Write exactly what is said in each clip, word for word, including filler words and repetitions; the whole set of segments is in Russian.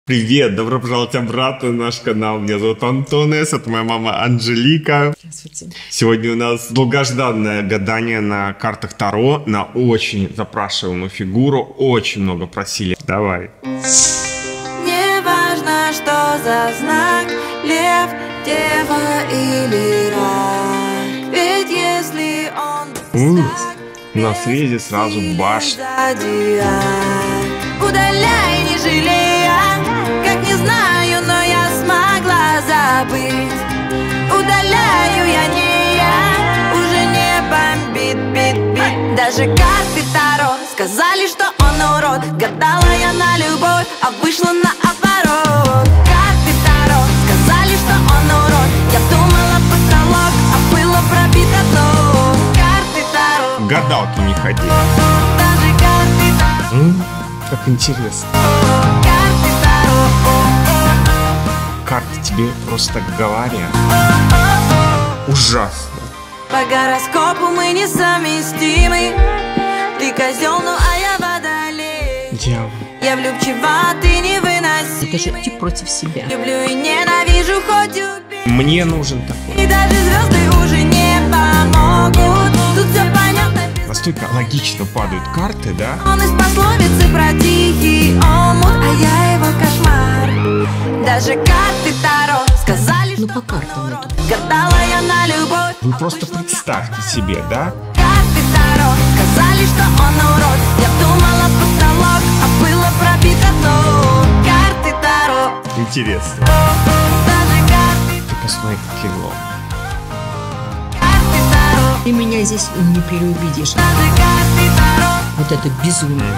Привет, добро пожаловать обратно на наш канал. Меня зовут Антонес, это моя мама Анжелика. Здравствуйте. Сегодня у нас долгожданное гадание на картах Таро на очень запрашиваемую фигуру. Очень много просили. Давай. Не важно, что за знак, лев, дева или рак. Ведь если он У, на срезе сразу башня. Удаляй, не жалея, как не знаю, но я смогла забыть. Удаляю, я не я, уже не бомбит, бит, бит. Даже карты Таро сказали, что он урод. Гадала я на любовь, а вышла наоборот. Карты Таро сказали, что он урод. Я думала потолок, а было пробито дно. Карты Таро. Гадалки не ходи. Даже карты Таро. М? Как интересно. Карты Таро. Карты тебе просто так говорят. Ужасно. По гороскопу мы несовместимы. Ты козел, ну а я водолей. Дьявол. Я влюбчива, ты невыносим. Это же идти против себя. Люблю и ненавижу, хоть убей. Мне нужен такой. И даже звезды уже не помогут. Тут все понятно без... Настолько логично падают карты, да? Он из пословицы про тихий омут, а я его кошмар. Даже карты Таро сказали, Ну, что по картам он это. урод. Гадала я на любовь. Вы просто представьте себе, да? Карты Таро сказали, что он урод. Я думала потолок, а было пробито дно. Карты Таро. Интересно. Даже карты, Ты посмотри, как фигло. карты Таро. Ты меня здесь не переубедишь. Даже карты Таро. Вот это безумие.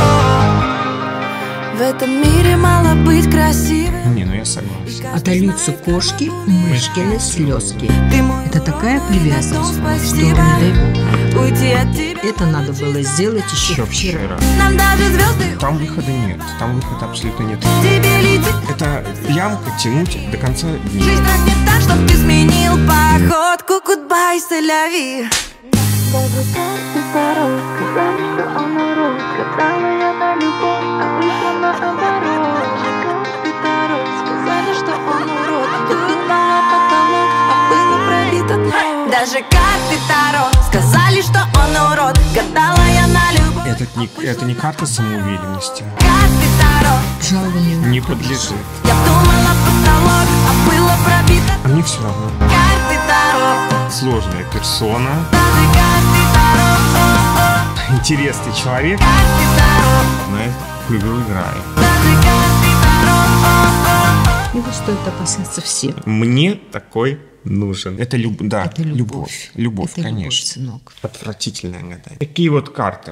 В этом мире мало быть красивым. Не, ну я согласен. Отольются кошки, мышкины слезки. Ты мой Это такая привязанность, что не спасибо. дай бог. Уйти от тебя. Это надо было сделать еще Еще вчера. вчера. Нам даже звезды Там выхода нет. Там выхода абсолютно нет. тебе летит. Это ямка тянуть до конца дня. Жизнь так не так, чтоб ты сменил походку. Goodbye, сэляви. Даже карты Таро сказали, что он урод. Гадала я на любовь, а вышла наоборот. Карты Таро сказали, что он урод. Я думала потолок, а было пробито дно. Даже карты Таро сказали, что он урод. Гадала я на любовь. Это не, это не карта самоуверенности. Карты Таро. Жалованию. Не подлежит. Я думала потолок, а было пробито. А мне все равно. Карты Таро. Сложная персона. Даже карты Таро. Интересный человек. Карты Таро. Но я в игру играю. Даже карты Таро. Его стоит опасаться всем. Мне такой нужен. Это люб... да, Это любовь. любовь. Любовь, Это любовь, конечно. сынок. Отвратительное гадание. Такие вот карты.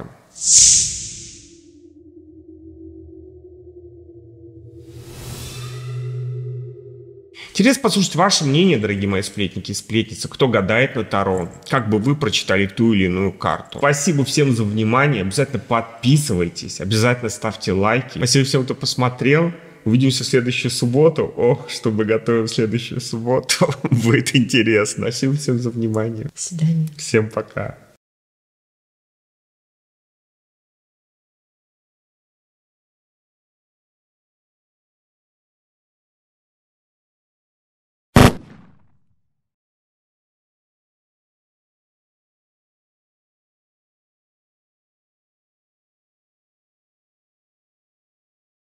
Интересно послушать ваше мнение, дорогие мои сплетники и сплетницы. Кто гадает на Таро? Как бы вы прочитали ту или иную карту? Спасибо всем за внимание. Обязательно подписывайтесь. Обязательно ставьте лайки. Спасибо всем, кто посмотрел. Увидимся в следующую субботу. Ох, что мы готовим в следующую субботу. Будет интересно. Спасибо всем за внимание. До свидания. Всем пока.